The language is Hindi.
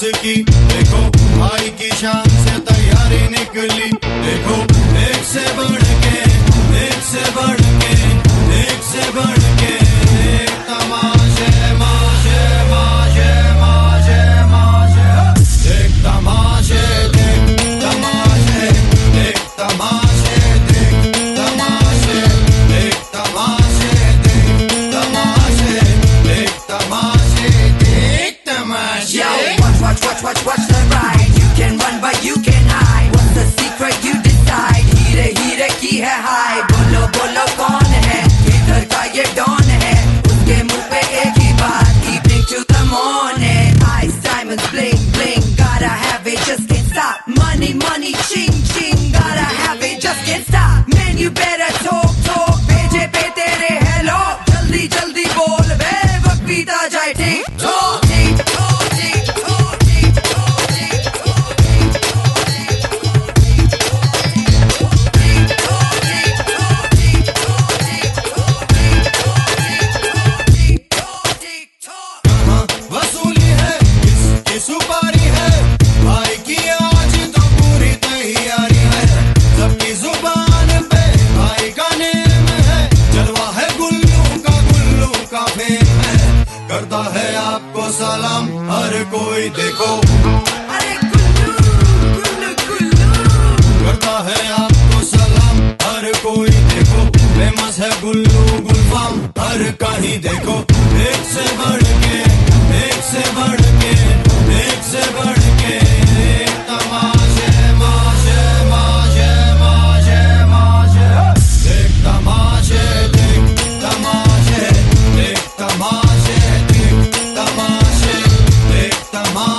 की। देखो भाई की शान से तैयारी निकली, देखो एक से बढ़ के, एक से बढ़ के, एक से बढ़ के एक तमाशे, माशे माशे माशे माशे, देख तमाशे, देख तमाशे, देख तमाशे, देख तमाशे, देख तमाशे, देख तमाशे, देख तमाशे, देख तमाशे। Yo, watch the ride. You can run but you can hide. What's the secret? You decide. हीरे की है हाय। बोलो बोलो कौन है? इधर का ये डॉन है। उसके मुंह पे एक ही बात, evening to the morning. Ice diamonds bling bling, gotta have it, just can't stop. Money money ching ching, gotta have it, just can't stop. Man you better talk, भेजे पे तेरे hello, जल्दी जल्दी बोल बे, वक्त बीता जाए ठीक ठाक। वसूली है किसकी सुपारी है, भाई की आज तो पूरी तैयारी है। सबकी जुबान पे भाई का नेम है, जलवा है गुल्लू का फेम है। करता है आपको सलाम हर कोई, देखो अरे गुल्लू गुल्लू गुल्लू, करता है आपको सलाम हर कोई, देखो फेमस है गुल्लू गुलफाम हर कहीं। देखो एक से बढ़ के, एक से बढ़ के, एक से बढ़ के एक तमाशे, माशे माशे माशे माशे, देख तमाशे, देख तमाशे, देख तमाशे, देख तमाशे, देख तमाशे।